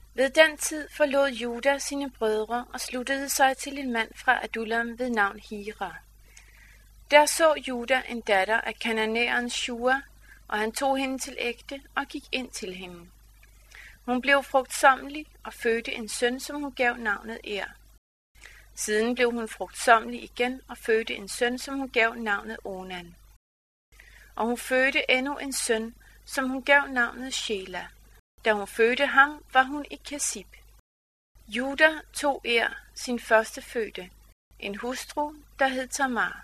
Ved den tid forlod Juda sine brødre og sluttede sig til en mand fra Adullam ved navn Hira. Der så Juda en datter af kananæeren Shua, og han tog hende til ægte og gik ind til hende. Hun blev frugtsommelig og fødte en søn, som hun gav navnet Er. Siden blev hun frugtsommelig igen og fødte en søn, som hun gav navnet Onan. Og hun fødte endnu en søn, som hun gav navnet Shela. Da hun fødte ham, var hun i Kasib. Juda tog Er, sin førstefødte, en hustru, der hed Tamar.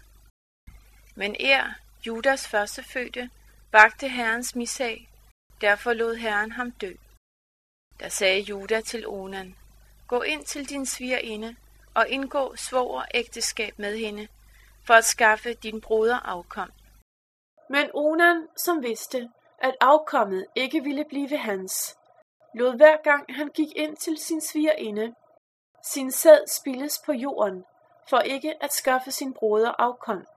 Men Er, Judas førstefødte, vakte Herrens mishag, derfor lod Herren ham dø. Der sagde Juda til Onan: Gå ind til din svigerinde og indgå svogerægteskab med hende, for at skaffe din broder afkom. Men Onan, som vidste, at afkommet ikke ville blive hans, lod hver gang han gik ind til sin svigerinde, sin sæd spildes på jorden, for ikke at skaffe sin broder afkom.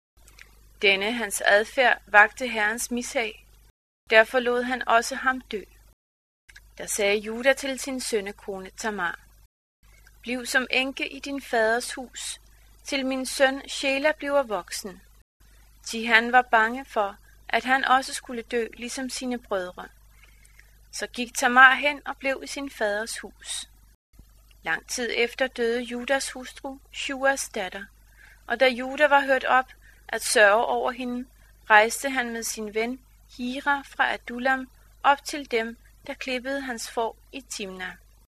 Denne hans adfærd vakte Herrens mishag, derfor lod han også ham dø. Der sagde Juda til sin sønnekone Tamar: Bliv som enke i din faders hus, til min søn Shela bliver voksen. Thi han var bange for, at han også skulle dø ligesom sine brødre. Så gik Tamar hen og blev i sin faders hus. Lang tid efter døde Judas hustru, Shuas datter, og da Juda var hørt op at sørge over hende, rejste han med sin ven Hira fra Adullam op til dem, der klippede hans får i Timna.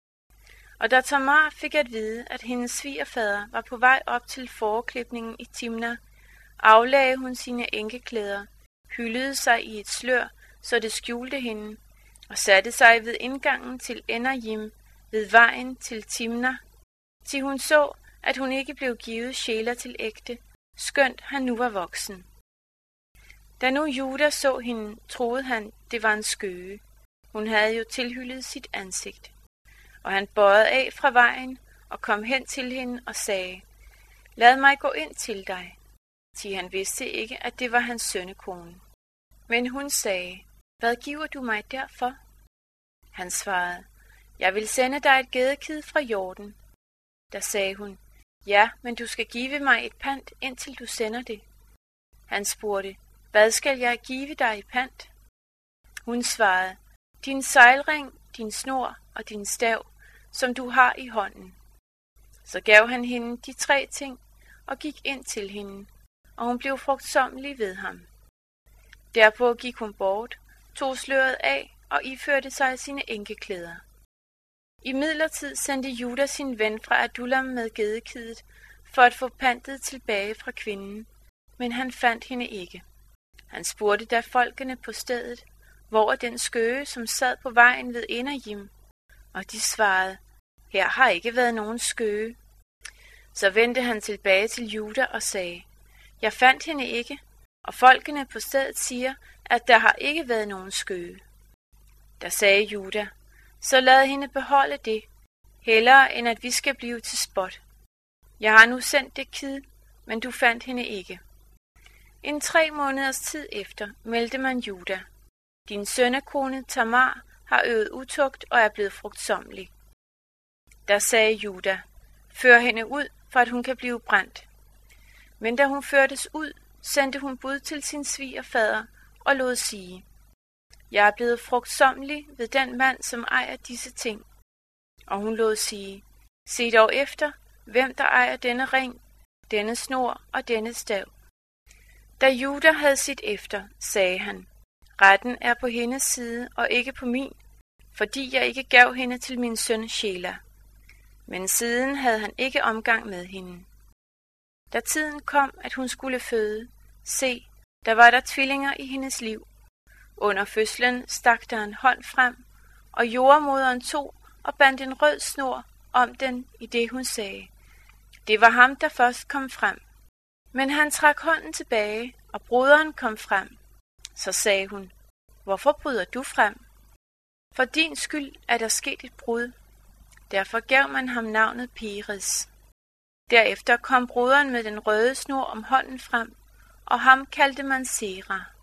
Og da Tamar fik at vide, at hendes svigerfader var på vej op til fåreklipningen i Timna, aflagde hun sine enkeklæder, hyldede sig i et slør, så det skjulte hende, og satte sig ved indgangen til Enajim ved vejen til Timna, til hun så, at hun ikke blev givet Shela til ægte, skønt han nu var voksen. Da nu Juda så hende, troede han, det var en skøge. Hun havde jo tilhyllet sit ansigt. Og han bøjede af fra vejen og kom hen til hende og sagde: Lad mig gå ind til dig. Til han vidste ikke, at det var hans sønnekone. Men hun sagde: Hvad giver du mig derfor? Han svarede: Jeg vil sende dig et gedekid fra Jordan. Der sagde hun: Ja, men du skal give mig et pant, indtil du sender det. Han spurgte: Hvad skal jeg give dig i pant? Hun svarede: Din sejlring, din snor og din stav, som du har i hånden. Så gav han hende de 3 ting og gik ind til hende, og hun blev frugtsommelig ved ham. Derpå gik hun bort, tog sløret af og iførte sig sine enkeklæder. Imidlertid sendte Juda sin ven fra Adullam med gedekidet for at få pantet tilbage fra kvinden, men han fandt hende ikke. Han spurgte da folkene på stedet, hvor er den skøge, som sad på vejen ved Enajim? Og de svarede: Her har ikke været nogen skøge. Så vendte han tilbage til Juda og sagde: Jeg fandt hende ikke, og folkene på stedet siger, at der har ikke været nogen skøge. Der sagde Juda: Så lad hende beholde det, hellere end at vi skal blive til spot. Jeg har nu sendt det kid, men du fandt hende ikke. En 3 måneders tid efter meldte man Juda: Din sønnekone Tamar har øvet utugt og er blevet frugtsommelig. Der sagde Juda: Før hende ud, for at hun kan blive brændt. Men da hun førtes ud, sendte hun bud til sin svigerfader og lod sige: Jeg er blevet frugtsommelig ved den mand, som ejer disse ting. Og hun lod sige: Se dog efter, hvem der ejer denne ring, denne snor og denne stav. Da Juda havde set efter, sagde han: Retten er på hendes side og ikke på min, fordi jeg ikke gav hende til min søn Shela. Men siden havde han ikke omgang med hende. Da tiden kom, at hun skulle føde, se, der var der tvillinger i hendes liv. Under fødslen stak der en hånd frem, og jordemoderen tog og bandt en rød snor om den, i det hun sagde: Det var ham, der først kom frem. Men han trak hånden tilbage, og broderen kom frem. Så sagde hun: Hvorfor bryder du frem? For din skyld er der sket et brud. Derfor gav man ham navnet Peres. Derefter kom broderen med den røde snor om hånden frem, og ham kaldte man Sera.